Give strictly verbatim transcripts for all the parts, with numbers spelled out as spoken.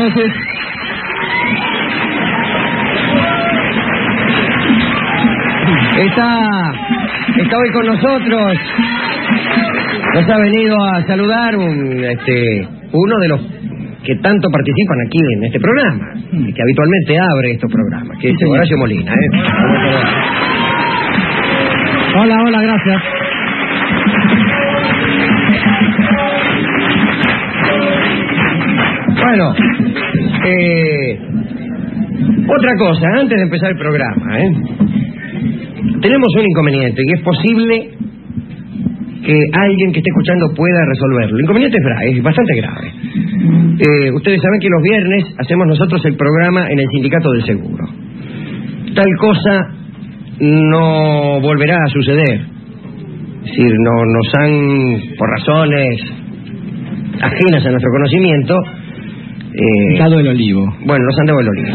noches. Está, está hoy con nosotros. Nos ha venido a saludar un, este, uno de los que tanto participan aquí en este programa, y que habitualmente abre estos programas, que es Horacio Molina. ¿eh? Hola, hola, gracias. Bueno, eh, otra cosa, antes de empezar el programa, ¿eh? tenemos un inconveniente, y es posible que alguien que esté escuchando pueda resolverlo. El inconveniente es, grave, es bastante grave. Eh, ustedes saben que los viernes hacemos nosotros el programa en el Sindicato del Seguro. Tal cosa no volverá a suceder. Es decir, no, nos han, por razones ajenas a nuestro conocimiento, eh, dado el olivo. Bueno, nos han dado el olivo.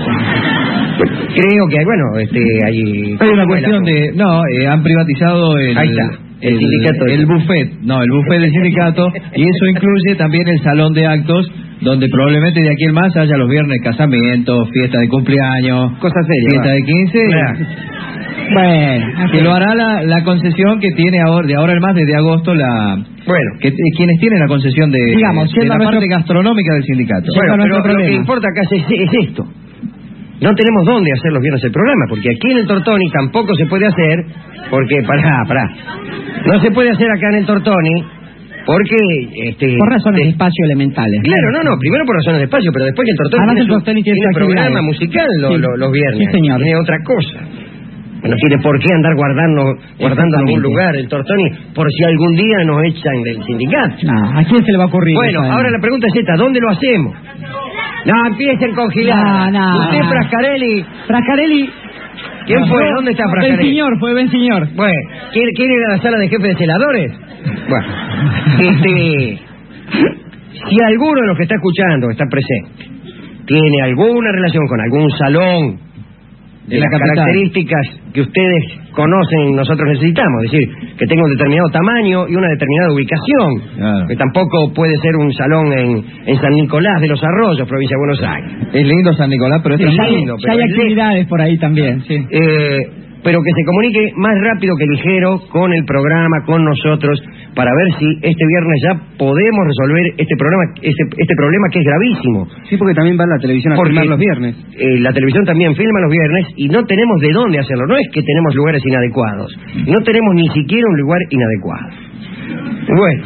Creo que, bueno, este, hay... Hay una cuestión de... No, eh, han privatizado el... Ahí está. El, el sindicato. El buffet. No, el buffet del sindicato. Y eso incluye también el salón de actos, donde probablemente de aquí en más haya los viernes casamientos, fiesta de cumpleaños, cosas serias, fiesta de quince. Bueno, que lo hará la, la concesión que tiene ahora, de ahora en más, desde agosto, la... Bueno, que, quienes tienen la concesión de, digamos, de la nuestro... parte gastronómica del sindicato. Bueno, pero problema. Lo que importa acá es, es esto. No tenemos dónde hacer los viernes el programa, porque aquí en el Tortoni tampoco se puede hacer, porque, pará, pará, no se puede hacer acá en el Tortoni, porque... este por razones de, de espacio elementales. Claro, no, no, primero por razones de espacio, pero después que el Tortoni tiene, el Tortoni tiene, tiene programa musical lo, sí. lo, los viernes. Sí, señor. Tiene otra cosa. No tiene por qué andar guardando, guardando en algún lugar el Tortoni, por si algún día nos echan del sindicato. No, ¿a quién se le va a ocurrir? Bueno, ahora la pregunta es esta, ¿dónde lo hacemos? No, empiecen con gilada. No, no, Usted, no. Frascarelli. Frascarelli. ¿Quién no, fue? ¿Dónde está Frascarelli? Ben señor, fue Ben señor. Bueno, ¿quiere, ¿quiere ir a la sala de jefes de celadores? Bueno, este... si alguno de los que está escuchando, está presente, tiene alguna relación con algún salón de, de las capital. Características que ustedes conocen, nosotros necesitamos, es decir, que tenga un determinado tamaño y una determinada ubicación, claro. Que tampoco puede ser un salón en, en San Nicolás de los Arroyos, provincia de Buenos Aires. Es lindo San Nicolás, pero sí, es ya lindo. Hay, pero ya hay actividades por ahí también, sí. Eh, pero que se comunique más rápido que ligero con el programa, con nosotros, para ver si este viernes ya podemos resolver este problema, este, este problema que es gravísimo. Sí, porque también va la televisión a porque, filmar los viernes. Eh, la televisión también filma los viernes y no tenemos de dónde hacerlo. No es que tenemos lugares inadecuados, no tenemos ni siquiera un lugar inadecuado. Bueno.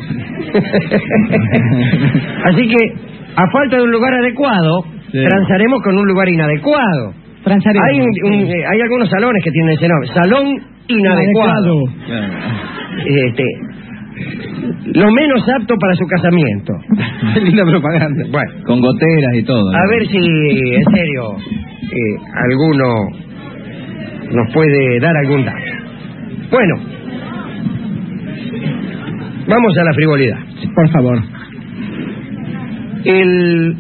Así que, a falta de un lugar adecuado, sí. transaremos con un lugar inadecuado. Hay, un, un, eh, hay algunos salones que tienen ese nombre. Salón inadecuado. inadecuado. Este, lo menos apto para su casamiento. Linda propaganda. Bueno, con goteras y todo. A ¿no? ver si, en serio, eh, alguno nos puede dar algún dato. Bueno, vamos a la frivolidad. Por favor. El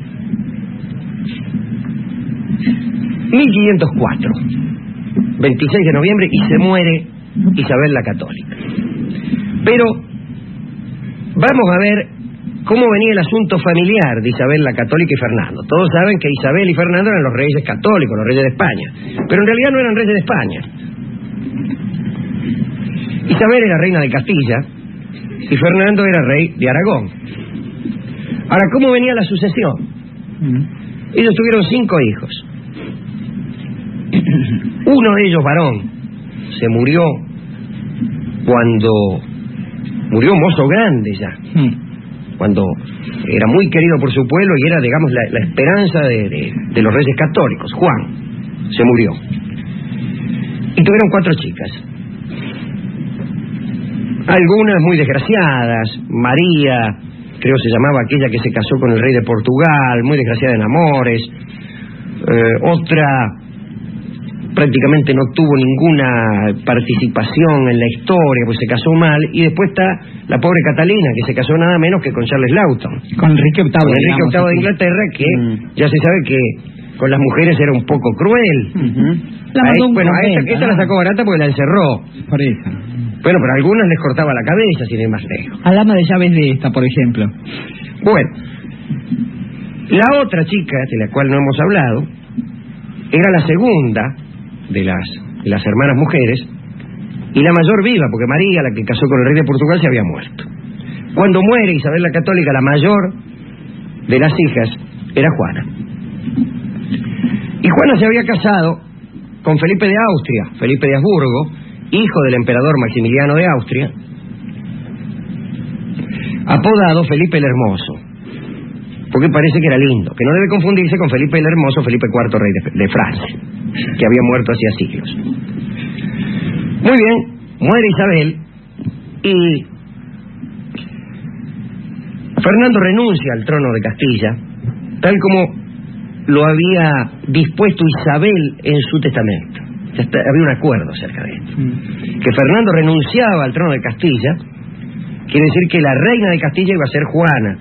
mil quinientos cuatro, veintiséis de noviembre, y se muere Isabel la Católica. Pero vamos a ver cómo venía el asunto familiar de Isabel la Católica y Fernando. Todos saben que Isabel y Fernando eran los reyes católicos, los reyes de España, pero en realidad no eran reyes de España. Isabel era reina de Castilla y Fernando era rey de Aragón. Ahora, ¿cómo venía la sucesión? Ellos tuvieron cinco hijos. Uno de ellos, varón, se murió cuando murió mozo grande ya, cuando era muy querido por su pueblo y era, digamos, la, la esperanza de, de, de los reyes católicos. Juan se murió y tuvieron cuatro chicas, algunas muy desgraciadas. María, creo se llamaba aquella que se casó con el rey de Portugal, muy desgraciada en amores. eh, otra prácticamente no tuvo ninguna participación en la historia, pues se casó mal. Y después está la pobre Catalina, que se casó nada menos que con Charles Lawton, con Enrique octavo, con Enrique octavo de Inglaterra, que mm. ya se sabe que con las mujeres era un poco cruel. Uh-huh. Ahí, bueno, a esta, esta la sacó barata porque la encerró. Por eso. Bueno, pero a algunas les cortaba la cabeza, sin ir más lejos. Al ama de llaves de esta, por ejemplo. Bueno, La otra chica, de la cual no hemos hablado, era la segunda de las, de las hermanas mujeres, y la mayor viva, porque María, la que casó con el rey de Portugal, se había muerto. Cuando muere Isabel la Católica, la mayor de las hijas era Juana. Y Juana se había casado con Felipe de Austria, Felipe de Habsburgo, hijo del emperador Maximiliano de Austria, apodado Felipe el Hermoso, porque parece que era lindo, que no debe confundirse con Felipe el Hermoso, Felipe cuarto, rey de, de Francia, que había muerto hacía siglos. Muy bien, muere Isabel y Fernando renuncia al trono de Castilla, tal como lo había dispuesto Isabel en su testamento. Ya está, había un acuerdo acerca de esto. Mm. Que Fernando renunciaba al trono de Castilla, quiere decir que la reina de Castilla iba a ser Juana,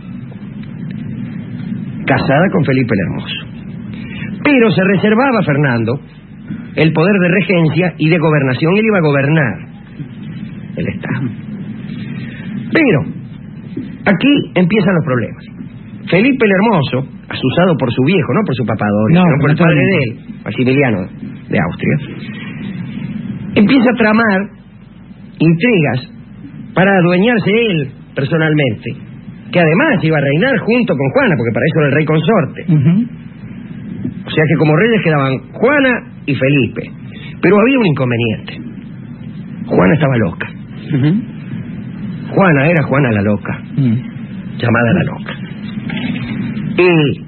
casada con Felipe el Hermoso. Pero se reservaba a Fernando el poder de regencia y de gobernación. Él iba a gobernar el Estado. Pero aquí empiezan los problemas. Felipe el Hermoso, asusado por su viejo, no por su papador, no, sino por el padre de él, Maximiliano de Austria, empieza a tramar intrigas para adueñarse él personalmente, que además iba a reinar junto con Juana, porque para eso era el rey consorte. Uh-huh. O sea que como reyes quedaban Juana y Felipe. Pero había un inconveniente. Juana estaba loca. Uh-huh. Juana era Juana la loca, uh-huh. llamada la loca. Y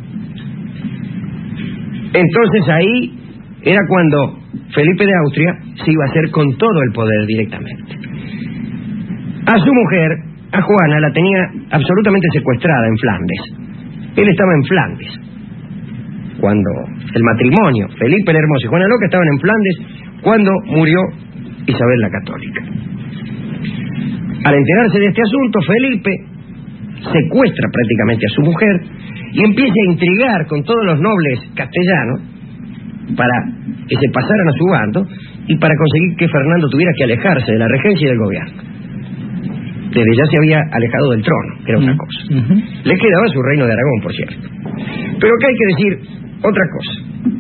entonces ahí era cuando Felipe de Austria se iba a hacer con todo el poder directamente. A su mujer, a Juana, la tenía absolutamente secuestrada en Flandes. Él estaba en Flandes cuando el matrimonio, Felipe el Hermoso y Juana Loca estaban en Flandes cuando murió Isabel la Católica. Al enterarse de este asunto, Felipe secuestra prácticamente a su mujer y empieza a intrigar con todos los nobles castellanos para que se pasaran a su bando y para conseguir que Fernando tuviera que alejarse de la regencia y del gobierno. Desde ya se había alejado del trono, que era otra uh-huh. cosa. Uh-huh. Le quedaba su reino de Aragón, por cierto. Pero acá hay que decir otra cosa.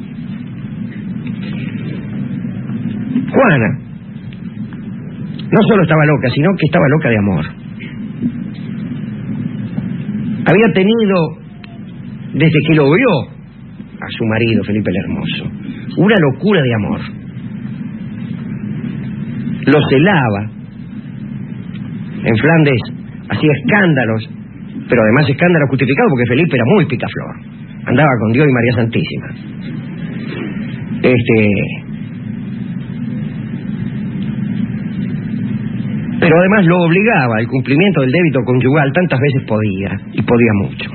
Juana no solo estaba loca, sino que estaba loca de amor. Había tenido, desde que lo vio a su marido, Felipe el Hermoso, una locura de amor. Lo celaba. En Flandes hacía escándalos, pero además escándalos justificados porque Felipe era muy picaflor. Andaba con Dios y María Santísima. Este... Pero además lo obligaba al cumplimiento del débito conyugal tantas veces podía, y podía mucho.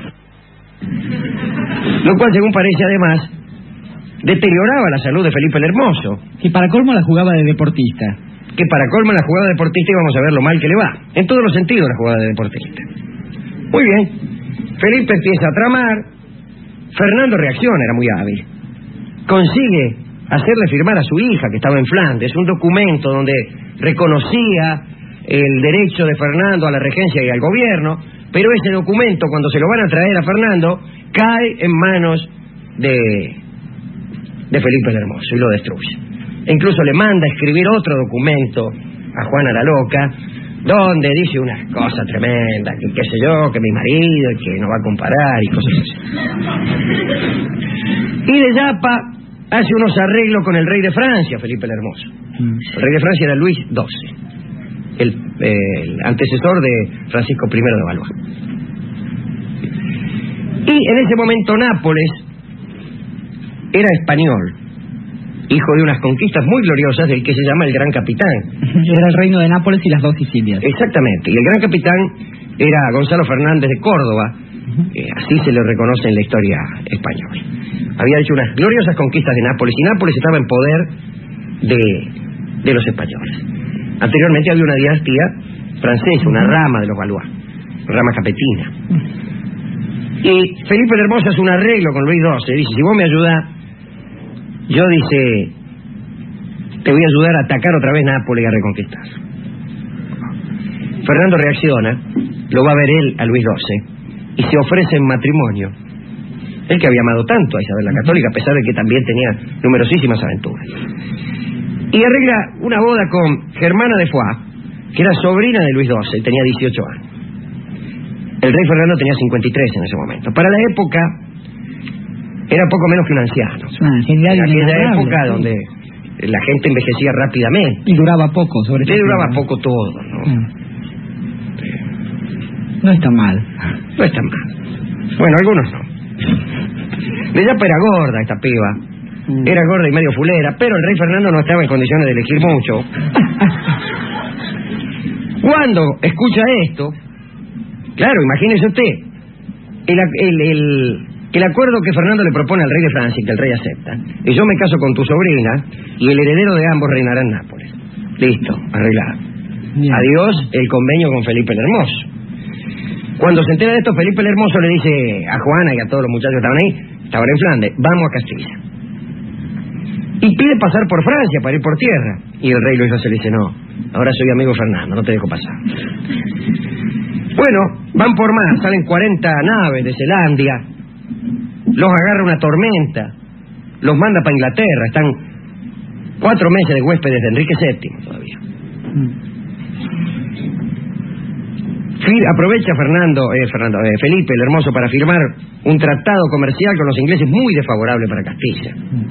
Lo cual, según parece, además, deterioraba la salud de Felipe el Hermoso. Y para colmo la jugaba de deportista. Que para colmo la jugada de deportista y vamos a ver lo mal que le va. En todos los sentidos la jugada de deportista. Muy bien. Felipe empieza a tramar. Fernando reacciona, era muy hábil. Consigue hacerle firmar a su hija, que estaba en Flandes, un documento donde reconocía el derecho de Fernando a la regencia y al gobierno, pero ese documento, cuando se lo van a traer a Fernando, cae en manos de, de Felipe el Hermoso y lo destruye. E incluso le manda a escribir otro documento a Juana la Loca, donde dice unas cosas tremendas, que qué sé yo, que mi marido, que no va a comparar y cosas así. Y de Yapa hace unos arreglos con el rey de Francia, Felipe el Hermoso. El rey de Francia era Luis doce, el, eh, el antecesor de Francisco primero de Valois. Y en ese momento Nápoles era español, hijo de unas conquistas muy gloriosas del que se llama el Gran Capitán. Era el reino de Nápoles y las dos Sicilias. Exactamente, y el Gran Capitán era Gonzalo Fernández de Córdoba, eh, así se le reconoce en la historia española. Había hecho unas gloriosas conquistas de Nápoles, y Nápoles estaba en poder de, de los españoles. Anteriormente había una dinastía francesa, una rama de los Valois, rama capetina. Y Felipe el Hermoso hace un arreglo con Luis doce, dice, si vos me ayudás, yo, dice, te voy a ayudar a atacar otra vez Nápoles y a reconquistar. Fernando reacciona, lo va a ver él a Luis doce, y se ofrece en matrimonio. Él que había amado tanto a Isabel la Católica, a pesar de que también tenía numerosísimas aventuras. Y arregla una boda con Germana de Foix, que era sobrina de Luis doce, tenía dieciocho años. El rey Fernando tenía cincuenta y tres en ese momento. Para la época, era poco menos que un anciano. Ah, genial, en aquella inenarrable, época sí. donde la gente envejecía rápidamente. Y duraba poco, sobre todo. Le duraba poco todo, ¿no? Ah. No está mal. No está mal. Bueno, algunos no. De Yapa era gorda esta piba. Mm. Era gorda y medio fulera, pero el rey Fernando no estaba en condiciones de elegir mucho. Cuando escucha esto, claro, imagínese usted, el, el, el, el acuerdo que Fernando le propone al rey de Francia y que el rey acepta. Y yo me caso con tu sobrina y el heredero de ambos reinará en Nápoles. Listo, arreglado. Bien. Adiós el convenio con Felipe el Hermoso. Cuando se entera de esto, Felipe el Hermoso le dice a Juana y a todos los muchachos que estaban ahí, estaban en Flandes, vamos a Castilla. Y pide pasar por Francia para ir por tierra. Y el rey Luis doce le dice, no, ahora soy amigo Fernando, no te dejo pasar. Bueno, van por mar, salen cuarenta naves de Zelandia, los agarra una tormenta, los manda para Inglaterra, están cuatro meses de huéspedes de Enrique séptimo todavía. Fil- aprovecha Fernando, eh, Fernando eh, Felipe el Hermoso para firmar un tratado comercial con los ingleses muy desfavorable para Castilla.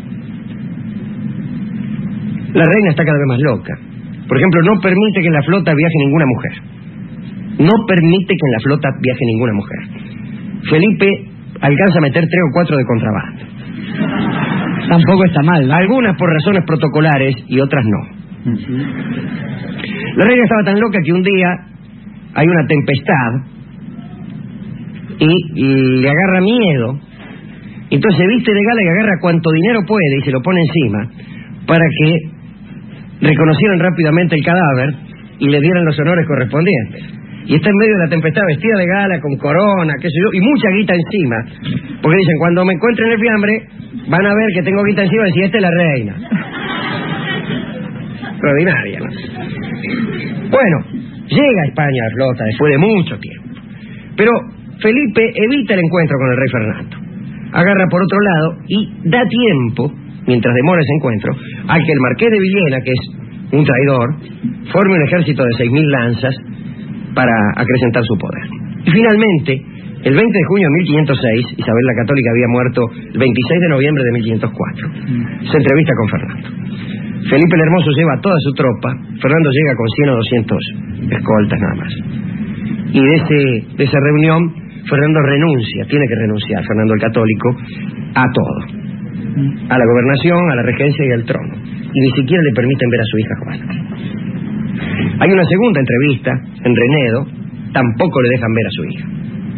La reina está cada vez más loca. Por ejemplo, no permite que en la flota viaje ninguna mujer. No permite que en la flota viaje ninguna mujer. Felipe alcanza a meter tres o cuatro de contrabando. Tampoco está mal, ¿no? Algunas por razones protocolares y otras no. La reina estaba tan loca que un día hay una tempestad y, y le agarra miedo. Entonces se viste de gala y agarra cuanto dinero puede y se lo pone encima para que reconocieran rápidamente el cadáver y le dieran los honores correspondientes. Y está en medio de la tempestad vestida de gala, con corona, qué sé yo, y mucha guita encima. Porque dicen, cuando me encuentren el fiambre, van a ver que tengo guita encima y decir, esta es la reina. Extraordinaria, ¿no? Bueno, llega a España la flota después de mucho tiempo. Pero Felipe evita el encuentro con el rey Fernando. Agarra por otro lado y da tiempo, mientras demora ese encuentro, a que el marqués de Villena, que es un traidor, forme un ejército de seis mil lanzas para acrecentar su poder. Y finalmente, el veinte de junio de mil quinientos seis, Isabel la Católica había muerto el veintiséis de noviembre de mil quinientos cuatro. Se entrevista con Fernando. Felipe el Hermoso lleva a toda su tropa, Fernando llega con cien o doscientos escoltas nada más. Y de, ese, de esa reunión, Fernando renuncia, tiene que renunciar, Fernando el Católico, a todo. A la gobernación, a la regencia y al trono. Y ni siquiera le permiten ver a su hija Juana. Hay una segunda entrevista en Renedo, tampoco le dejan ver a su hija.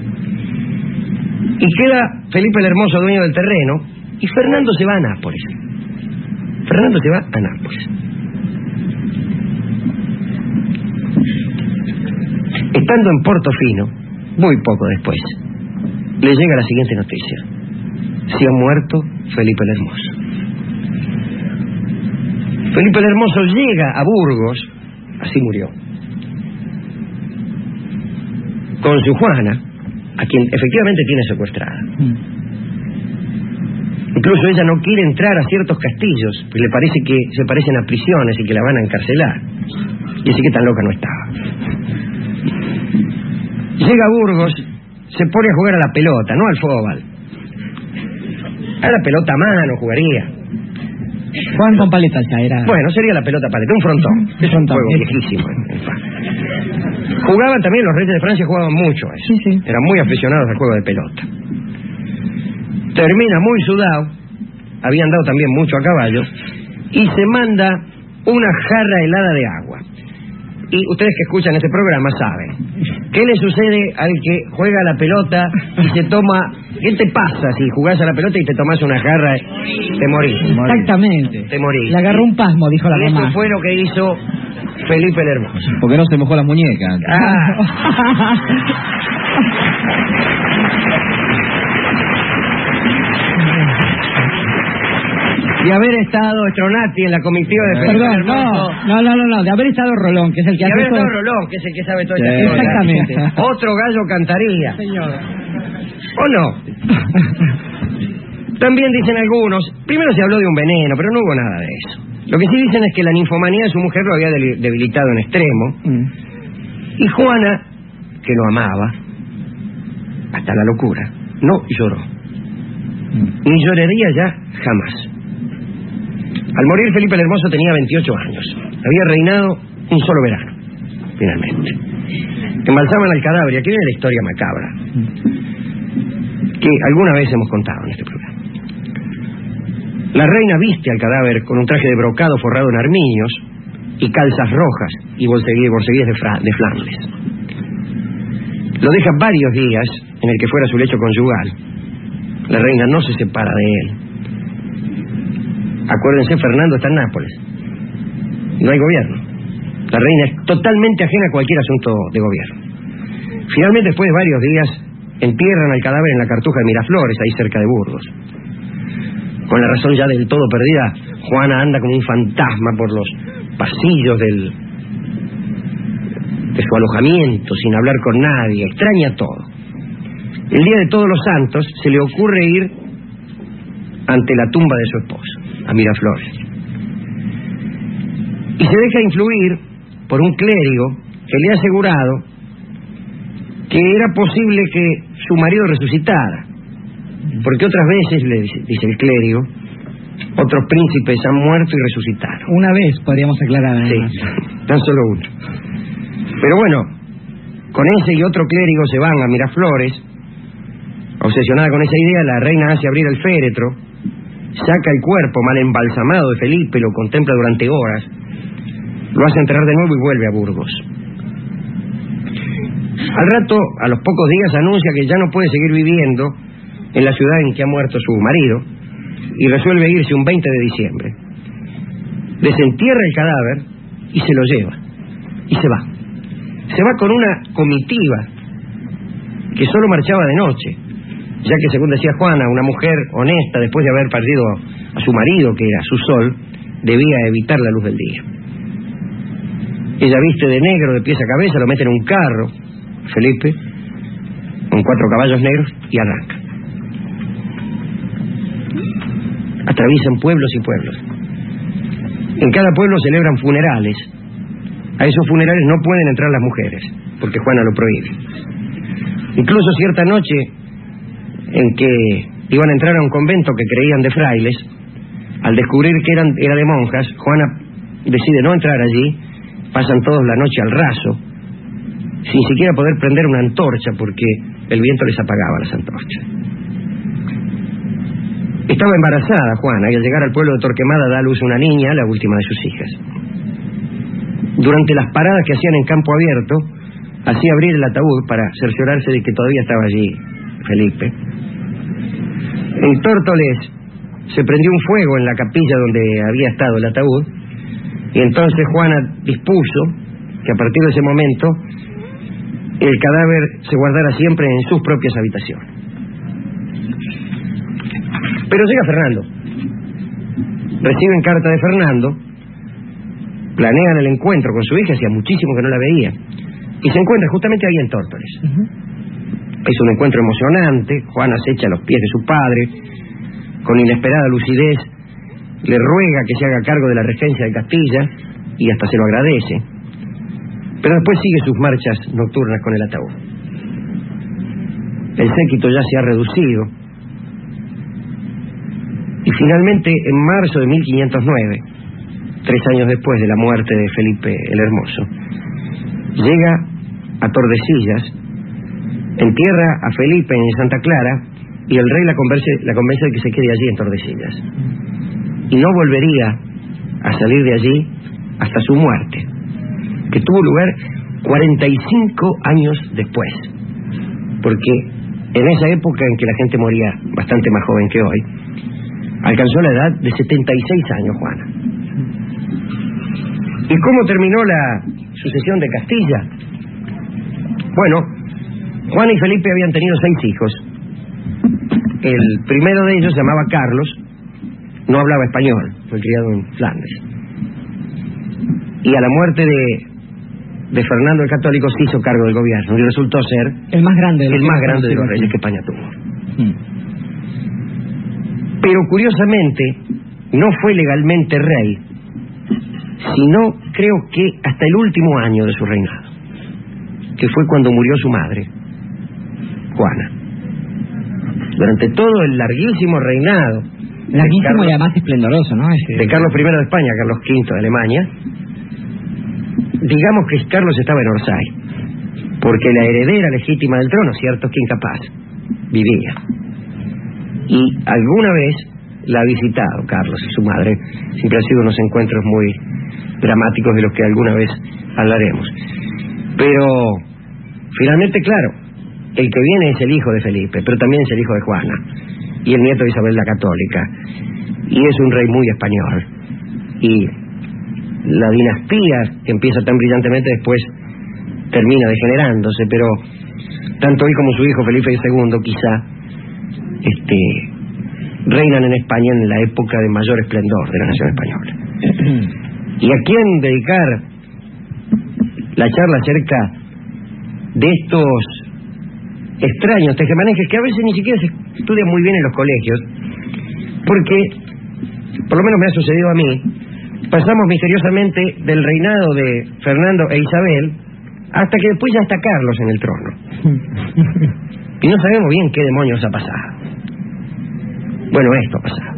Y queda Felipe el Hermoso dueño del terreno y Fernando se va a Nápoles. Fernando se va a Nápoles. Estando en Portofino, muy poco después, le llega la siguiente noticia. Se ha muerto Felipe el Hermoso. Felipe el Hermoso llega a Burgos, así murió, con su Juana, a quien efectivamente tiene secuestrada. Incluso ella no quiere entrar a ciertos castillos, porque le parece que se parecen a prisiones y que la van a encarcelar. Y así que tan loca no estaba. Llega a Burgos, se pone a jugar a la pelota, no al fútbol. A la pelota a mano jugaría. Juan con paletas ya era. Bueno, sería la pelota paleta, un frontón. Es un Frontón, juego sí. viejísimo. En fa. Jugaban también, los reyes de Francia jugaban mucho a eso. Sí, sí. Eran muy aficionados al juego de pelota. Termina muy sudado, habían dado también mucho a caballo, y se manda una jarra helada de agua. Y ustedes que escuchan este programa saben. ¿Qué le sucede al que juega a la pelota y se toma... ¿Qué te pasa si jugás a la pelota y te tomás una jarra? Te morís. Exactamente. Te morís. Le agarró un pasmo, dijo la Y mamá. eso fue lo que hizo Felipe el Hermoso. Porque no se mojó las muñecas. Ah. Y haber estado Stronati en la comitiva de Felipe el Perdón, Hermoso. no, no, no, no, no, de haber estado Rolón, que es el que Y hace haber todo. estado Rolón, que es el que sabe todas Sí. estas cosas. Exactamente. Otro gallo cantaría. Señor. ¿O no? También dicen algunos, primero se habló de un veneno, pero no hubo nada de eso. Lo que sí dicen es que la ninfomanía de su mujer lo había debilitado en extremo. Mm. Y Juana, que lo amaba, hasta la locura, no lloró. Mm. Ni lloraría ya jamás. Al morir Felipe el Hermoso tenía veintiocho años. Había reinado un solo verano, finalmente. Embalsaman al cadáver, y aquí viene la historia macabra, que alguna vez hemos contado en este programa. La reina viste al cadáver con un traje de brocado forrado en armiños y calzas rojas y borceguíes de, de Flandes. Lo deja varios días en el que fuera su lecho conyugal. La reina no se separa de él. Acuérdense, Fernando está en Nápoles. No hay gobierno. La reina es totalmente ajena a cualquier asunto de gobierno. Finalmente, después de varios días, entierran al cadáver en la Cartuja de Miraflores, ahí cerca de Burgos. Con la razón ya del todo perdida, Juana anda como un fantasma por los pasillos del, de su alojamiento, sin hablar con nadie, extraña todo. El día de Todos los Santos se le ocurre ir ante la tumba de su esposo, a Miraflores. Y se deja influir por un clérigo que le ha asegurado que era posible que su marido resucitara. Porque otras veces, le dice el clérigo, otros príncipes han muerto y resucitaron. Una vez, podríamos aclarar. Además. Sí, tan solo uno. Pero bueno, con ese y otro clérigo se van a Miraflores. Obsesionada con esa idea, la reina hace abrir el féretro, saca el cuerpo mal embalsamado de Felipe, lo contempla durante horas, lo hace enterrar de nuevo y vuelve a Burgos. Al rato, a los pocos días, anuncia que ya no puede seguir viviendo en la ciudad en que ha muerto su marido, y resuelve irse un veinte de diciembre. Desentierra el cadáver y se lo lleva. Y se va. Se va con una comitiva que solo marchaba de noche, ya que, según decía Juana, una mujer honesta, después de haber perdido a su marido, que era su sol, debía evitar la luz del día. Ella viste de negro de pies a cabeza, lo mete en un carro, Felipe, con cuatro caballos negros, y arranca. Atraviesan pueblos y pueblos. En cada pueblo celebran funerales. A esos funerales no pueden entrar las mujeres, porque Juana lo prohíbe. Incluso cierta noche en que iban a entrar a un convento que creían de frailes, al descubrir que eran, era de monjas, Juana decide no entrar allí. Pasan todos la noche al raso, sin siquiera poder prender una antorcha, porque el viento les apagaba las antorchas. Estaba embarazada Juana, y al llegar al pueblo de Torquemada da a luz una niña, la última de sus hijas. Durante las paradas que hacían en campo abierto, hacía abrir el ataúd para cerciorarse de que todavía estaba allí Felipe. En Tórtoles se prendió un fuego en la capilla donde había estado el ataúd, y entonces Juana dispuso que a partir de ese momento el cadáver se guardara siempre en sus propias habitaciones. Pero llega Fernando. Reciben carta de Fernando, planean el encuentro con su hija, hacía muchísimo que no la veía, y se encuentra justamente ahí en Tórtoles. Uh-huh. Es un encuentro emocionante. Juana se echa a los pies de su padre, con inesperada lucidez le ruega que se haga cargo de la regencia de Castilla, y hasta se lo agradece. Pero después sigue sus marchas nocturnas con el ataúd. El séquito ya se ha reducido, y finalmente, en marzo de mil quinientos nueve, tres años después de la muerte de Felipe el Hermoso, llega a Tordesillas, entierra a Felipe en Santa Clara, y el rey la convence, la convence de que se quede allí en Tordesillas. Y no volvería a salir de allí hasta su muerte, que tuvo lugar cuarenta y cinco años después, porque en esa época en que la gente moría bastante más joven que hoy, alcanzó la edad de setenta y seis años Juana. ¿Y cómo terminó la sucesión de Castilla? Bueno, Juana y Felipe habían tenido seis hijos. El primero de ellos se llamaba Carlos, no hablaba español, fue criado en Flandes. Y a la muerte de, de Fernando el Católico se hizo cargo del gobierno y resultó ser el más grande de los, el más grande de los reyes que España tuvo. Mm. Pero curiosamente, no fue legalmente rey, sino creo que hasta el último año de su reinado, que fue cuando murió su madre, Juana. Durante todo el larguísimo reinado, larguísimo Carlos, y además esplendoroso, ¿no? Ese... de Carlos primero de España, Carlos quinto de Alemania, digamos que Carlos estaba en Orsay, porque la heredera legítima del trono, cierto que incapaz, vivía. Y alguna vez la ha visitado Carlos y su madre. Siempre han sido unos encuentros muy dramáticos de los que alguna vez hablaremos. Pero finalmente, claro, el que viene es el hijo de Felipe, pero también es el hijo de Juana y el nieto de Isabel la Católica, y es un rey muy español. Y la dinastía, que empieza tan brillantemente, después termina degenerándose, pero tanto él como su hijo Felipe segundo quizá este reinan en España en la época de mayor esplendor de la nación española. ¿Y a quién dedicar la charla acerca de estos extraños tejemanejes que a veces ni siquiera se estudian muy bien en los colegios? Porque, por lo menos me ha sucedido a mí, pasamos misteriosamente del reinado de Fernando e Isabel hasta que después ya está Carlos en el trono. Y no sabemos bien qué demonios ha pasado. Bueno, esto ha pasado.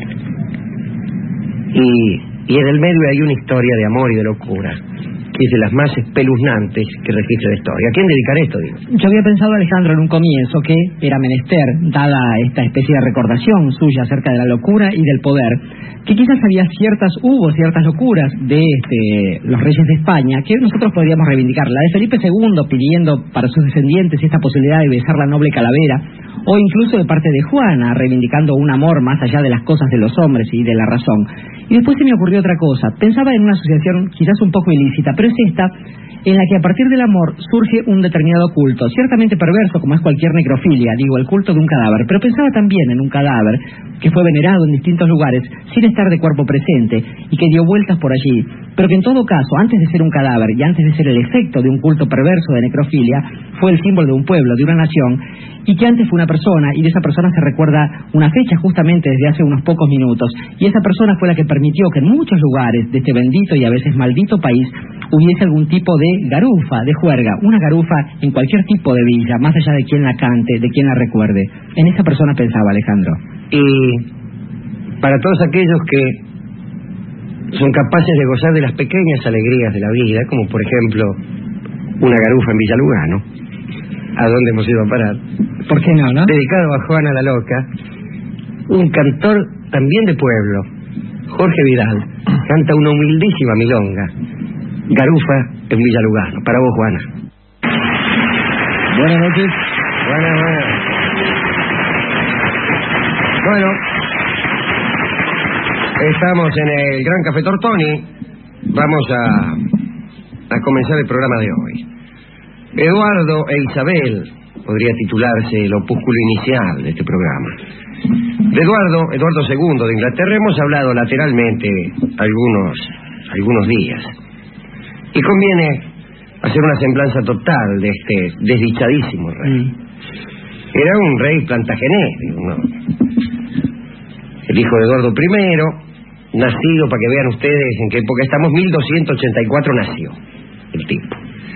Y, y en el medio hay una historia de amor y de locura, que es de las más espeluznantes que registra la historia. ¿A quién dedicar esto, digo? Yo había pensado, Alejandro, en un comienzo que era menester, dada esta especie de recordación suya acerca de la locura y del poder, que quizás había ciertas, hubo ciertas locuras de este, los reyes de España que nosotros podríamos reivindicar. La de Felipe segundo pidiendo para sus descendientes esta posibilidad de besar la noble calavera, o incluso de parte de Juana, reivindicando un amor más allá de las cosas de los hombres y de la razón. Y después se me ocurrió otra cosa. Pensaba en una asociación quizás un poco ilícita, pero es esta, en la que a partir del amor surge un determinado culto, ciertamente perverso como es cualquier necrofilia, digo, el culto de un cadáver, pero pensaba también en un cadáver que fue venerado en distintos lugares sin estar de cuerpo presente y que dio vueltas por allí, pero que en todo caso, antes de ser un cadáver y antes de ser el efecto de un culto perverso de necrofilia, fue el símbolo de un pueblo, de una nación, y que antes fue una persona, y de esa persona se recuerda una fecha justamente desde hace unos pocos minutos, y esa persona fue la que permitió que en muchos lugares de este bendito y a veces maldito país hubiese algún tipo de garufa, de juerga, una garufa en cualquier tipo de villa, más allá de quien la cante, de quien la recuerde. En esa persona pensaba, Alejandro. Y para todos aquellos que son capaces de gozar de las pequeñas alegrías de la vida, como por ejemplo una garufa en Villa Lugano, a dónde hemos ido a parar, ¿por qué no, no? Dedicado a Juana la Loca, un cantor también de pueblo, Jorge Vidal, canta una humildísima milonga, Garufa en Villa Lugano. Para vos, Juana. Buenas noches. Buenas, buenas. Bueno, estamos en el Gran Café Tortoni. Vamos a, a comenzar el programa de hoy. Eduardo e Isabel podría titularse el opúsculo inicial de este programa. De Eduardo, Eduardo segundo de Inglaterra, hemos hablado lateralmente algunos, algunos días. Y conviene hacer una semblanza total de este desdichadísimo rey. Mm. Era un rey plantagenet, ¿no? El hijo de Eduardo primero, nacido, para que vean ustedes en qué época estamos, mil doscientos ochenta y cuatro nació el tipo.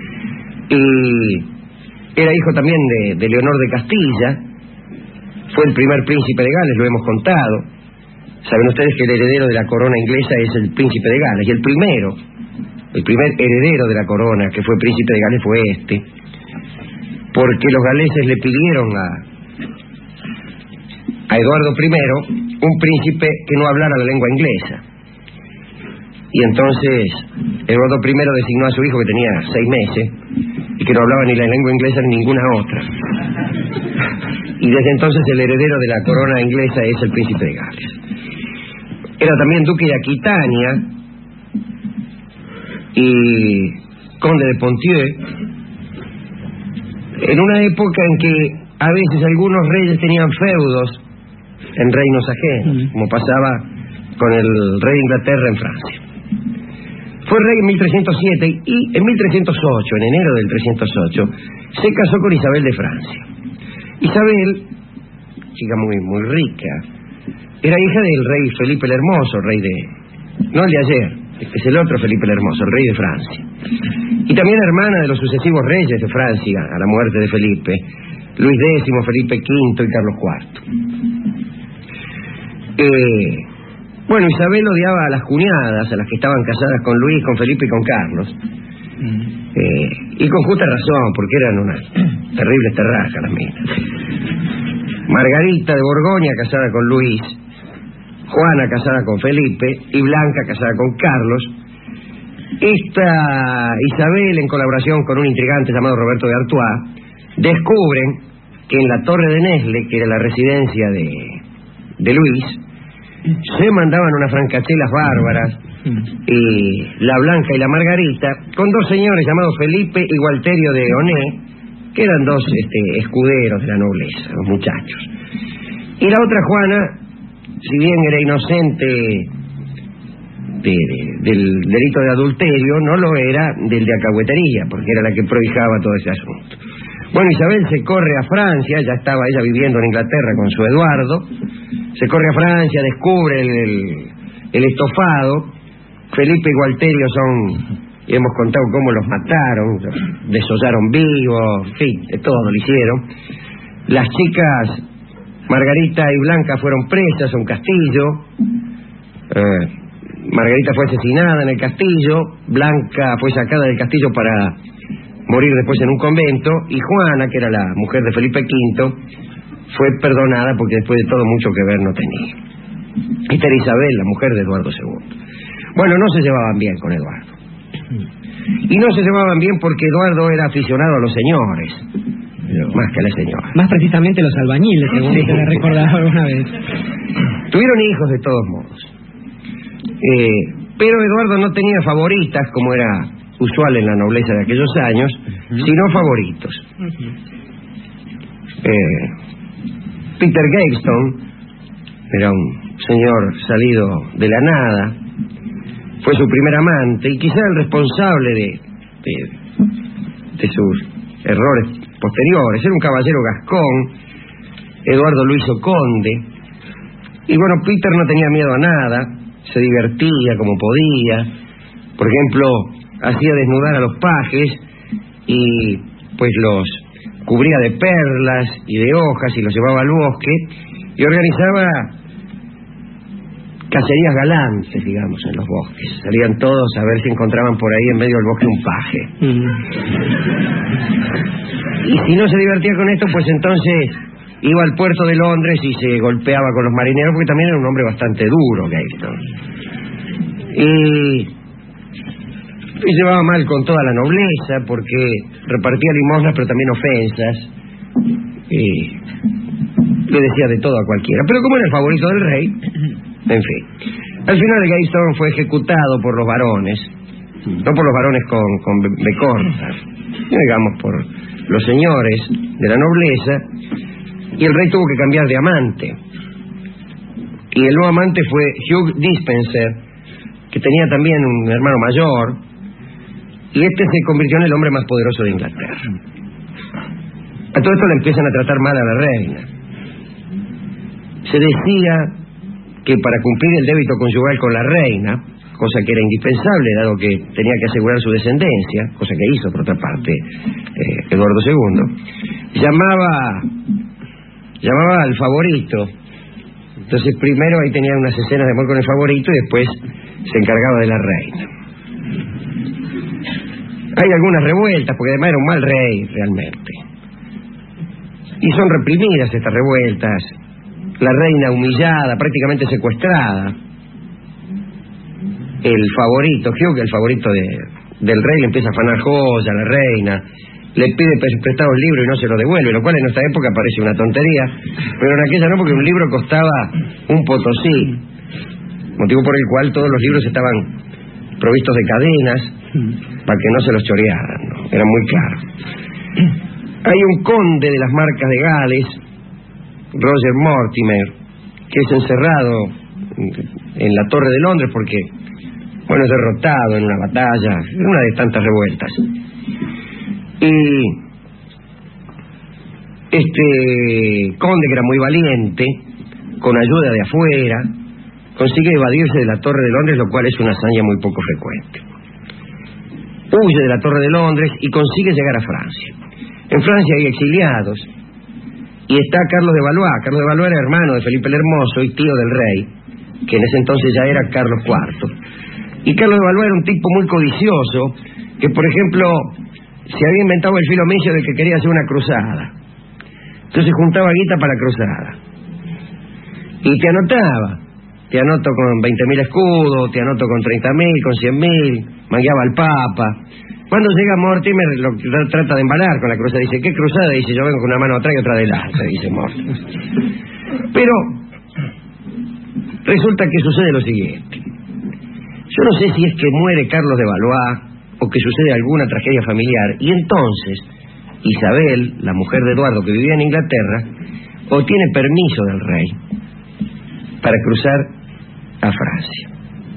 Y era hijo también de, de Leonor de Castilla, fue el primer príncipe de Gales, lo hemos contado. Saben ustedes que el heredero de la corona inglesa es el príncipe de Gales, y el primero, el primer heredero de la corona que fue príncipe de Gales fue este, porque los galeses le pidieron a, a Eduardo primero un príncipe que no hablara la lengua inglesa. Y entonces Eduardo primero designó a su hijo, que tenía seis meses, y que no hablaba ni la lengua inglesa ni ninguna otra. Y desde entonces el heredero de la corona inglesa es el príncipe de Gales. Era también duque de Aquitania y conde de Ponthieu, en una época en que a veces algunos reyes tenían feudos en reinos ajenos, como pasaba con el rey de Inglaterra en Francia. Fue rey en mil trescientos siete y en mil trescientos ocho, en enero del trescientos ocho, se casó con Isabel de Francia. Isabel chica muy, muy rica. Era hija del rey Felipe el Hermoso, rey de... no el de ayer, este es el otro Felipe el Hermoso, el rey de Francia. Y también hermana de los sucesivos reyes de Francia, a la muerte de Felipe, Luis décimo, Felipe quinto y Carlos cuarto. Eh, bueno, Isabel odiaba a las cuñadas, a las que estaban casadas con Luis, con Felipe y con Carlos. Eh, y con justa razón, porque eran unas terribles terrajas las minas. Margarita de Borgoña casada con Luis, Juana casada con Felipe y Blanca casada con Carlos. Esta Isabel, en colaboración con un intrigante llamado Roberto de Artois, descubren que en la Torre de Nesle, que era la residencia de, de Luis, se mandaban unas francachelas bárbaras, y la Blanca y la Margarita, con dos señores llamados Felipe y Gualterio de Oné, que eran dos este, escuderos de la nobleza, los muchachos. Y la otra Juana, si bien era inocente de, de, del delito de adulterio, no lo era del de alcahuetería, porque era la que prohijaba todo ese asunto. Bueno, Isabel se corre a Francia, ya estaba ella viviendo en Inglaterra con su Eduardo, se corre a Francia, descubre el, el, el estofado. Felipe y Gualterio son, y hemos contado cómo los mataron, los desollaron vivos, en fin, de todo lo hicieron. Las chicas Margarita y Blanca fueron presas a un castillo. Eh, Margarita fue asesinada en el castillo, Blanca fue sacada del castillo para morir después en un convento, y Juana, que era la mujer de Felipe quinto, fue perdonada porque después de todo mucho que ver no tenía. Esta era Isabel, la mujer de Eduardo segundo. Bueno, no se llevaban bien con Eduardo. Y no se llevaban bien porque Eduardo era aficionado a los señores, más que a las señoras. Más precisamente los albañiles, según Sí. te he recordado alguna vez. Tuvieron hijos de todos modos. Eh, pero Eduardo no tenía favoritas, como era usual en la nobleza de aquellos años, uh-huh. sino favoritos. Uh-huh. Eh, Peter Gaveston era un señor salido de la nada, fue su primer amante y quizá el responsable de, de, de sus errores posteriores. Era un caballero gascón, Eduardo lo hizo conde, y bueno, Peter no tenía miedo a nada, se divertía como podía. Por ejemplo, hacía desnudar a los pajes y pues los cubría de perlas y de hojas y los llevaba al bosque y organizaba cacerías galantes, digamos, en los bosques. Salían todos a ver si encontraban por ahí en medio del bosque un paje. Mm. Y si no se divertía con esto, pues entonces iba al puerto de Londres y se golpeaba con los marineros, porque también era un hombre bastante duro, Gaveston. Y... y llevaba mal con toda la nobleza, porque repartía limosnas, pero también ofensas. Y le decía de todo a cualquiera. Pero como era el favorito del rey, en fin. Al final Gaveston fue ejecutado por los varones, no por los varones con, con B corta, digamos por los señores de la nobleza, y el rey tuvo que cambiar de amante. Y el nuevo amante fue Hugh Despenser, que tenía también un hermano mayor, y este se convirtió en el hombre más poderoso de Inglaterra. A todo esto le empiezan a tratar mal a la reina. Se decía que para cumplir el débito conyugal con la reina, cosa que era indispensable dado que tenía que asegurar su descendencia, cosa que hizo por otra parte eh, Eduardo segundo, llamaba llamaba al favorito. Entonces primero ahí tenía unas escenas de amor con el favorito y después se encargaba de la reina. Hay algunas revueltas, porque además era un mal rey realmente, y son reprimidas estas revueltas. La reina humillada, prácticamente secuestrada. El favorito, creo que el favorito de, del rey, le empieza a afanar joyas a la reina, le pide prestado el libro y no se lo devuelve, lo cual en nuestra época parece una tontería, pero en aquella no, porque un libro costaba un potosí, motivo por el cual todos los libros estaban provistos de cadenas para que no se los chorearan, ¿no? Era muy caro. Hay un conde de las Marcas de Gales, Roger Mortimer, que es encerrado en la Torre de Londres porque, bueno, es derrotado en una batalla, en una de tantas revueltas. Y Este conde, que era muy valiente, con ayuda de afuera, consigue evadirse de la Torre de Londres, lo cual es una hazaña muy poco frecuente. Huye de la Torre de Londres y consigue llegar a Francia. En Francia hay exiliados, y está Carlos de Valois. Carlos de Valois era hermano de Felipe el Hermoso y tío del rey, que en ese entonces ya era Carlos cuarto. Y Carlos de Valois era un tipo muy codicioso, que por ejemplo se había inventado el filomicio de que quería hacer una cruzada. Entonces juntaba guita para la cruzada. Y te anotaba. Te anoto con veinte mil escudos, te anoto con treinta mil, con cien mil, mangueaba al Papa. Cuando llega Mortimer, lo trata de embalar con la cruzada. Dice, ¿qué cruzada? Dice, yo vengo con una mano atrás y otra adelante, dice Mortimer. Pero resulta que sucede lo siguiente. Yo no sé si es que muere Carlos de Valois o que sucede alguna tragedia familiar, y entonces Isabel, la mujer de Eduardo, que vivía en Inglaterra, obtiene permiso del rey para cruzar a Francia.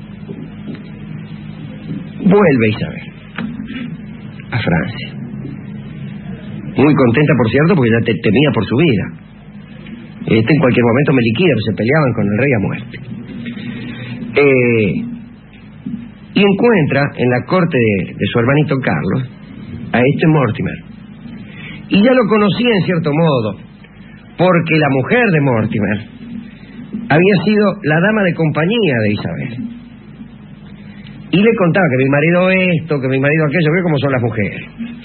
Vuelve Isabel a Francia, muy contenta, por cierto, porque ya te temía por su vida. Este en cualquier momento me liquida, se peleaban con el rey a muerte. Eh, y encuentra en la corte de, de su hermanito Carlos a este Mortimer. Y ya lo conocía en cierto modo, porque la mujer de Mortimer había sido la dama de compañía de Isabel. Y le contaba que mi marido esto, que mi marido aquello, ve cómo son las mujeres.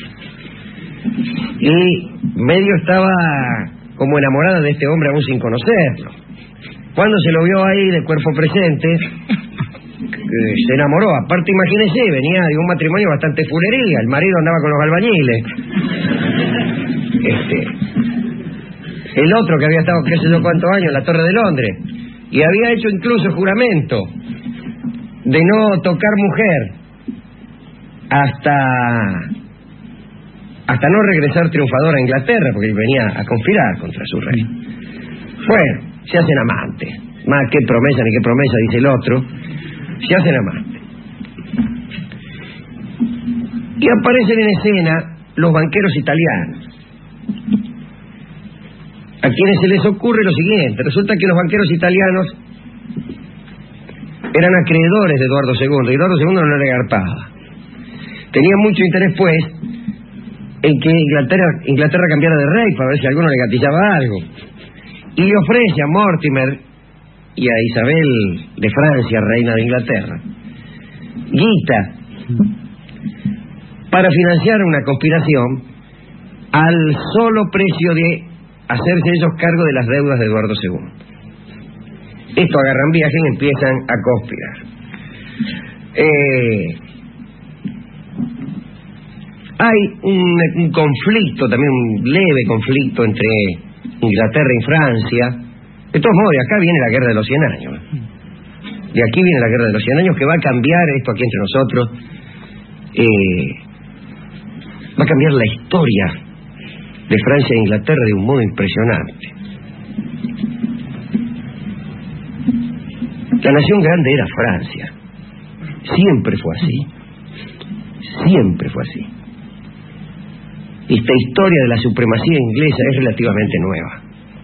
Y medio estaba como enamorada de este hombre aún sin conocerlo. Cuando se lo vio ahí de cuerpo presente, eh, se enamoró. Aparte, imagínese, venía de un matrimonio bastante fulería. El marido andaba con los albañiles. Este, el otro que había estado qué sé yo cuántos años en la Torre de Londres y había hecho incluso juramento de no tocar mujer hasta hasta no regresar triunfador a Inglaterra, porque él venía a conspirar contra su rey. Bueno, se hacen amantes. Más que promesa ni qué promesa, dice el otro. Se hacen amantes. Y aparecen en escena los banqueros italianos, a quienes se les ocurre lo siguiente. Resulta que los banqueros italianos eran acreedores de Eduardo segundo, y Eduardo segundo no le agarpaba. Tenía mucho interés, pues, en que Inglaterra, Inglaterra cambiara de rey para ver si alguno le gatillaba algo. Y le ofrece a Mortimer y a Isabel de Francia, reina de Inglaterra, guita para financiar una conspiración al solo precio de hacerse ellos cargo de las deudas de Eduardo segundo. Esto agarran viaje y empiezan a conspirar. Eh, hay un, un conflicto, también un leve conflicto entre Inglaterra y Francia. De todos modos, de acá viene la Guerra de los Cien Años. De aquí viene la Guerra de los Cien Años, que va a cambiar esto aquí entre nosotros. Eh, va a cambiar la historia de Francia e Inglaterra de un modo impresionante. La nación grande era Francia. Siempre fue así. Siempre fue así. Esta historia de la supremacía inglesa es relativamente nueva.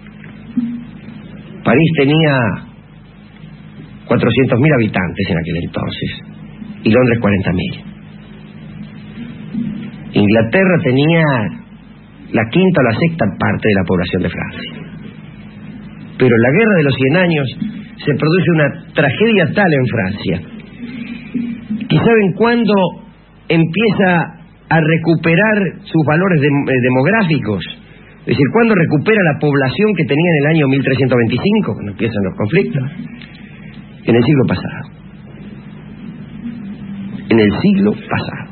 París tenía cuatrocientos mil habitantes en aquel entonces y Londres cuarenta mil. Inglaterra tenía la quinta o la sexta parte de la población de Francia. Pero en la Guerra de los Cien Años se produce una tragedia tal en Francia que ¿saben cuándo empieza a recuperar sus valores de, eh, demográficos? Es decir, ¿cuándo recupera la población que tenía en el año mil trescientos veinticinco, cuando empiezan los conflictos? En el siglo pasado. En el siglo pasado.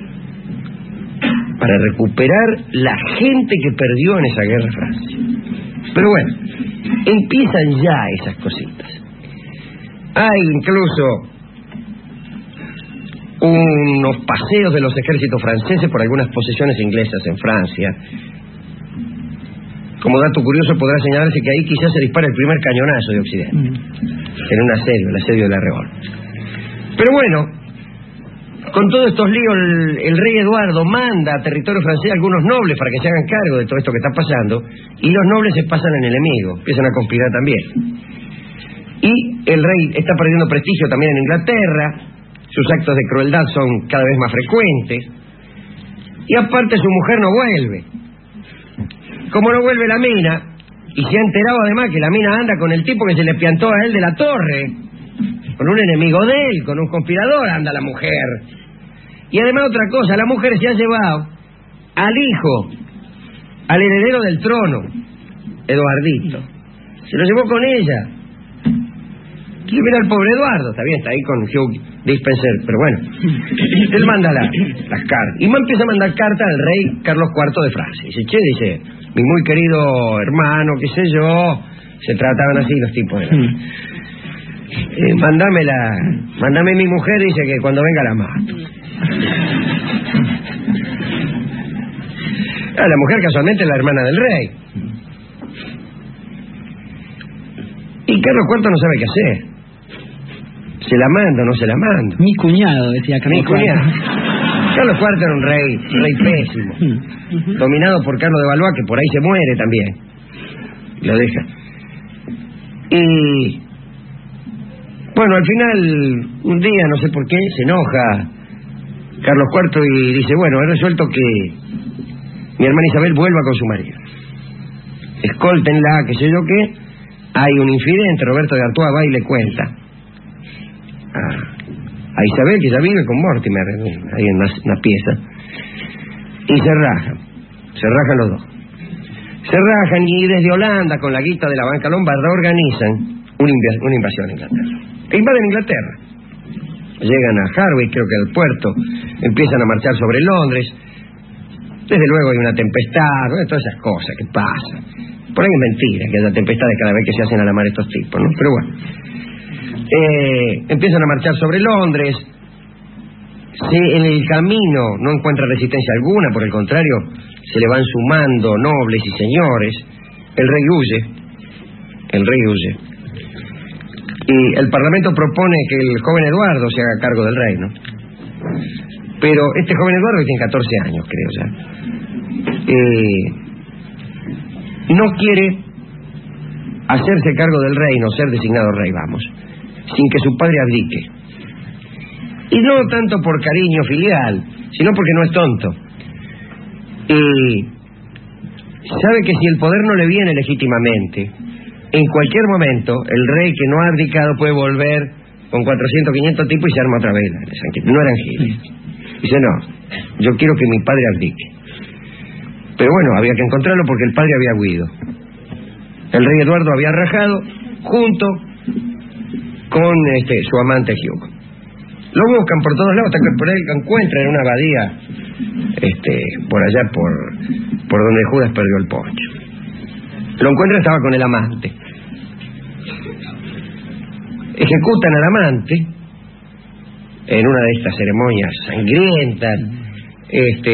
Para recuperar la gente que perdió en esa guerra Francia. Pero bueno, empiezan ya esas cositas. Hay incluso unos paseos de los ejércitos franceses por algunas posesiones inglesas en Francia. Como dato curioso podrá señalarse que ahí quizás se dispara el primer cañonazo de Occidente, mm. en un asedio, el asedio de la Reol. Pero bueno, Con todos estos líos, el, el rey Eduardo manda a territorio francés a algunos nobles para que se hagan cargo de todo esto que está pasando, y los nobles se pasan en enemigo, empiezan a conspirar también. Y el rey está perdiendo prestigio también en Inglaterra, sus actos de crueldad son cada vez más frecuentes, y aparte su mujer no vuelve. Como no vuelve la mina, y se ha enterado además que la mina anda con el tipo que se le piantó a él de la torre, con un enemigo de él, con un conspirador anda la mujer. Y además otra cosa, la mujer se ha llevado al hijo, al heredero del trono, Eduardito. Se lo llevó con ella. Quiere ver al pobre Eduardo, está bien, está ahí con Hugh Dispenser, pero bueno. Él manda la, las cartas. Y me empieza a mandar cartas al rey Carlos cuarto de Francia. Dice, che, dice, mi muy querido hermano, qué sé yo, se trataban así los tipos de la... Eh, mándame la, mándame mi mujer, dice que cuando venga la mato. Ah, la mujer casualmente es la hermana del rey. Y Carlos cuarto no sabe qué hacer. ¿Se la manda o no se la manda? Mi cuñado, decía Carlos Mi cuñado. Carlos cuarto era un rey, un rey pésimo, dominado por Carlos de Valois, que por ahí se muere también. Lo deja. Y bueno, al final, un día, no sé por qué, se enoja Carlos cuarto y dice, bueno, he resuelto que mi hermana Isabel vuelva con su marido. Escóltenla, que sé yo qué. Hay un infidente, Roberto de Artois va y le cuenta a, a Isabel, que ya vive con Mortimer, ahí en una, una pieza. Y se rajan, se rajan los dos. Se rajan y desde Holanda, con la guita de la banca lombarda, organizan una, inv una invasión a Inglaterra. E invaden Inglaterra. Llegan a Harwich, creo que al puerto, empiezan a marchar sobre Londres. Desde luego hay una tempestad, ¿no? Todas esas cosas que pasan. Por ahí es mentira que haya tempestades cada vez que se hacen a la mar estos tipos, ¿no? Pero bueno. Eh, empiezan a marchar sobre Londres. Si en el camino no encuentra resistencia alguna, por el contrario, se le van sumando nobles y señores. El rey huye. El rey huye. Y el Parlamento propone que el joven Eduardo se haga cargo del reino. Pero este joven Eduardo, que tiene catorce años, creo ya, eh, no quiere hacerse cargo del reino, ser designado rey, vamos, sin que su padre abdique. Y no tanto por cariño filial, sino porque no es tonto. Y sabe que si el poder no le viene legítimamente, en cualquier momento el rey que no ha abdicado puede volver con cuatrocientos, quinientos tipos y se arma otra vez. No eran giles. Dice, no, yo quiero que mi padre abdique. Pero bueno, había que encontrarlo porque el padre había huido. El rey Eduardo había rajado junto con este, su amante Hugh. Lo buscan por todos lados hasta que por ahí lo encuentran en una abadía, este, por allá por, por donde Judas perdió el poncho. Lo encuentran, estaba con el amante. Ejecutan al amante en una de estas ceremonias sangrientas. Este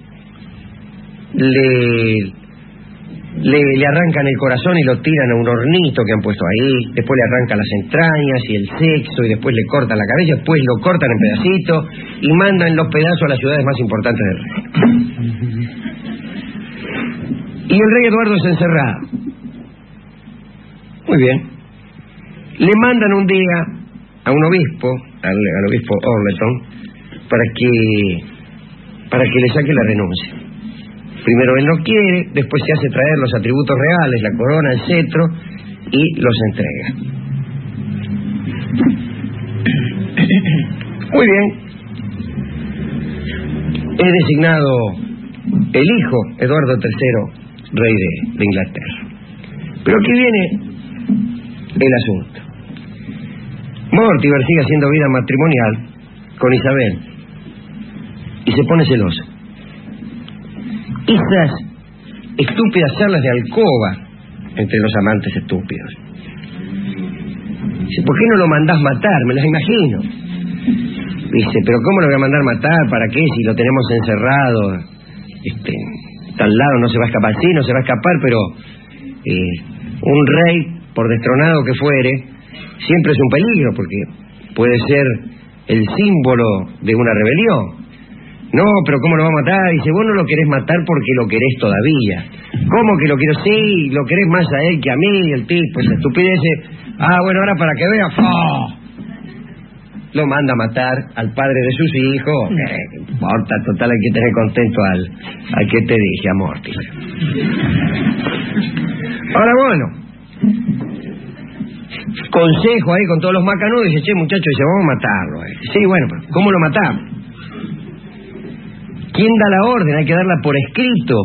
le, le le arrancan el corazón y lo tiran a un hornito que han puesto ahí. Después le arrancan las entrañas y el sexo, y después le cortan la cabeza, después lo cortan en pedacitos y mandan los pedazos a las ciudades más importantes del reino. Y el rey Eduardo es encerrado. Muy bien. Le mandan un día a un obispo, al, al obispo Orleton, para que para que le saque la renuncia. Primero él no quiere, después se hace traer los atributos reales, la corona, el cetro, y los entrega. Muy bien. Es designado el hijo, Eduardo tercero, rey de, de Inglaterra. Pero aquí viene el asunto. Mortimer sigue haciendo vida matrimonial con Isabel y se pone celoso. Esas estúpidas charlas de alcoba entre los amantes estúpidos. Dice, ¿por qué no lo mandás matar? Me las imagino. Dice, pero ¿cómo lo voy a mandar matar? ¿Para qué? Si lo tenemos encerrado, este, está al lado, no se va a escapar. Sí, no se va a escapar, pero eh, un rey, por destronado que fuere, siempre es un peligro, porque puede ser el símbolo de una rebelión. No, pero ¿cómo lo va a matar? Dice, vos no lo querés matar porque lo querés todavía. ¿Cómo que lo quiero? Sí, lo querés más a él que a mí, el tipo, esa estupidez. Ah, bueno, ahora para que vea, ¡oh! Lo manda a matar al padre de sus hijos. Eh, no importa, total, hay que tener contento al, al que te dije, a Mortimer. Ahora, bueno, consejo ahí con todos los macanudos, dice, che, muchachos, dice, vamos a matarlo. Eh. Sí, bueno, pero ¿cómo lo matamos? ¿Quién da la orden? Hay que darla por escrito.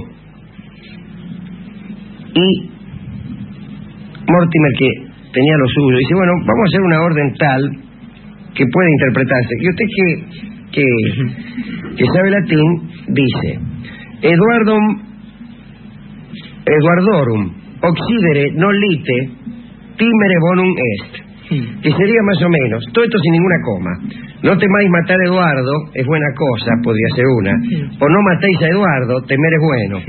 Y Mortimer, que tenía lo suyo, dice, bueno, vamos a hacer una orden tal que puede interpretarse. Y usted que, que, que sabe latín, dice, Eduardum, Eduardorum, occidere non lite, timere bonum est. Que sería más o menos, todo esto sin ninguna coma. No temáis matar a Eduardo, es buena cosa, podría ser una. O no matéis a Eduardo, temer es bueno.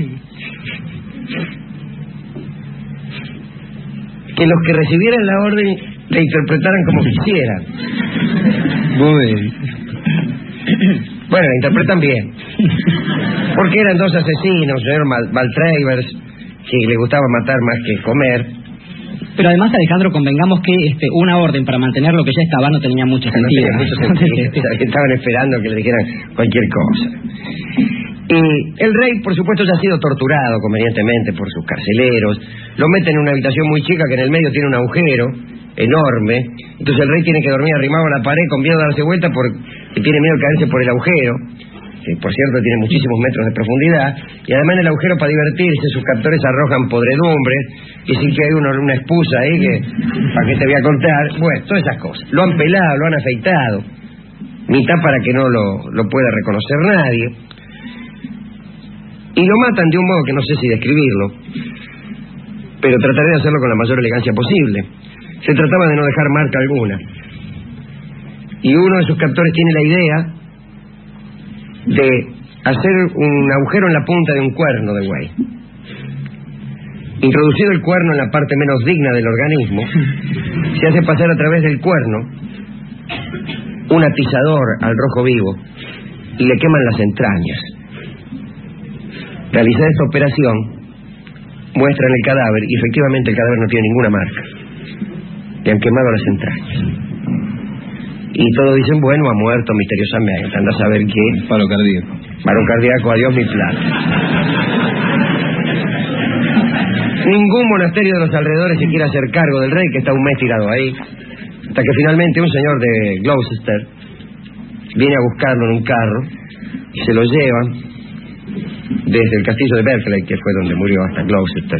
Que los que recibieran la orden la interpretaran como quisieran. Muy bien. Bueno, la interpretan bien. Porque eran dos asesinos, señor Mal Maltravers, que le gustaba matar más que comer. Pero además, Alejandro, convengamos que este, una orden para mantener lo que ya estaba no tenía mucho sentido. No tenía mucho sentido. Estaban esperando que le dijeran cualquier cosa. Y el rey, por supuesto, ya ha sido torturado convenientemente por sus carceleros. Lo meten en una habitación muy chica que en el medio tiene un agujero enorme. Entonces el rey tiene que dormir arrimado a la pared con miedo de darse vuelta porque tiene miedo de caerse por el agujero, que por cierto tiene muchísimos metros de profundidad. Y además en el agujero, para divertirse, sus captores arrojan podredumbres y sí que hay uno, una espusa ahí que, ¿para qué te voy a contar? Bueno, todas esas cosas. Lo han pelado, lo han afeitado, mitad para que no lo, lo pueda reconocer nadie. Y lo matan de un modo que no sé si describirlo, pero trataré de hacerlo con la mayor elegancia posible. Se trataba de no dejar marca alguna. Y uno de sus captores tiene la idea de hacer un agujero en la punta de un cuerno de buey. Introducido el cuerno en la parte menos digna del organismo, se hace pasar a través del cuerno un atizador al rojo vivo y le queman las entrañas. Realizada esta operación, muestran el cadáver y efectivamente el cadáver no tiene ninguna marca. Le han quemado las entrañas. Y todos dicen, bueno, ha muerto misteriosamente. Anda a saber qué. Paro cardíaco. Paro cardíaco, adiós mi plata. Ningún monasterio de los alrededores se quiere hacer cargo del rey, que está un mes tirado ahí. Hasta que finalmente un señor de Gloucester viene a buscarlo en un carro y se lo llevan desde el castillo de Berkeley, que fue donde murió, hasta Gloucester,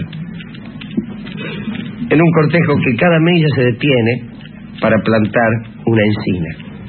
en un cortejo que cada milla se detiene para plantar una encina.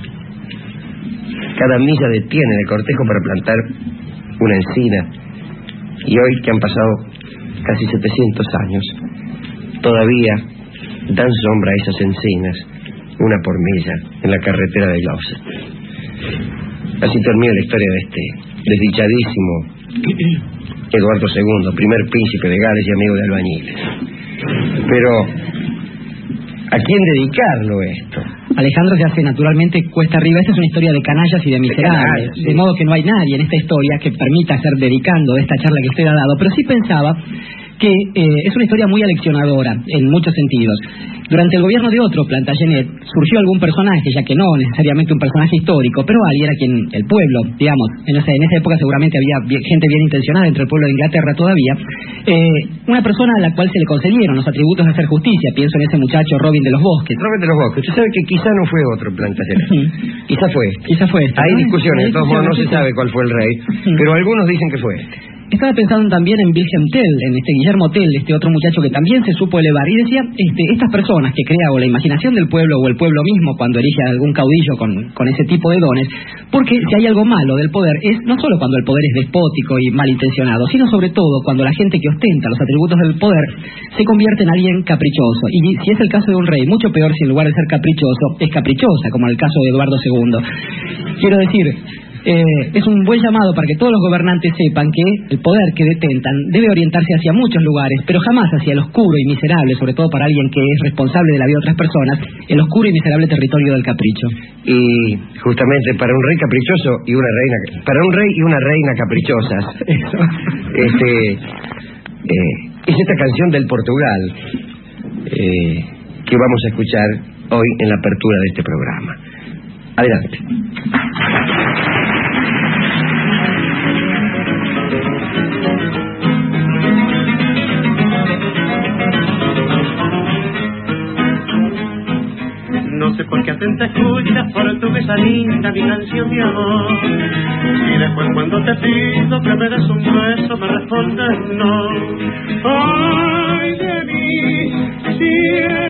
Cada milla detiene el cortejo para plantar una encina. Y hoy, que han pasado casi setecientos años, todavía dan sombra a esas encinas, una por milla, en la carretera de Gloucester. Así termina la historia de este desdichadísimo Eduardo segundo, primer príncipe de Gales y amigo de albañiles. Pero ¿a quién dedicarlo esto? Alejandro se hace naturalmente cuesta arriba. Esta es una historia de canallas y de miserables, de, canallas, sí. De modo que no hay nadie en esta historia que permita ser dedicando esta charla que usted ha dado. Pero sí pensaba que eh, es una historia muy aleccionadora en muchos sentidos. Durante el gobierno de otro, Plantagenet, surgió algún personaje, ya que no necesariamente un personaje histórico, pero alguien a quien el pueblo, digamos, en esa, en esa época seguramente había bien, gente bien intencionada entre el pueblo de Inglaterra todavía, eh, una persona a la cual se le concedieron los atributos de hacer justicia. Pienso en ese muchacho Robin de los Bosques. Robin de los Bosques. Usted sabe que quizá no fue otro Plantagenet. Uh-huh. Quizá fue este. Quizá fue este. Hay ¿no? discusiones, de todos modos no se sí. sabe cuál fue el rey, uh-huh. pero algunos dicen que fue este. Estaba pensando también en Wilhelm Tell, en este Guillermo Tell, este otro muchacho que también se supo elevar, y decía, este, estas personas que crea o la imaginación del pueblo o el pueblo mismo cuando elige a algún caudillo con, con ese tipo de dones, porque si hay algo malo del poder es no solo cuando el poder es despótico y malintencionado, sino sobre todo cuando la gente que ostenta los atributos del poder se convierte en alguien caprichoso. Y si es el caso de un rey, mucho peor si en lugar de ser caprichoso es caprichosa, como en el caso de Eduardo segundo. Quiero decir, Eh, es un buen llamado para que todos los gobernantes sepan que el poder que detentan debe orientarse hacia muchos lugares, pero jamás hacia el oscuro y miserable, sobre todo para alguien que es responsable de la vida de otras personas, el oscuro y miserable territorio del capricho. Y justamente para un rey caprichoso y una reina, para un rey y una reina caprichosas, este, eh, es esta canción del Portugal eh, que vamos a escuchar hoy en la apertura de este programa. Adelante. No sé por qué atenta escuchas portuguesa linda mi canción de amor. Y después cuando te pido que me des un beso me respondes no. Ay de mí, si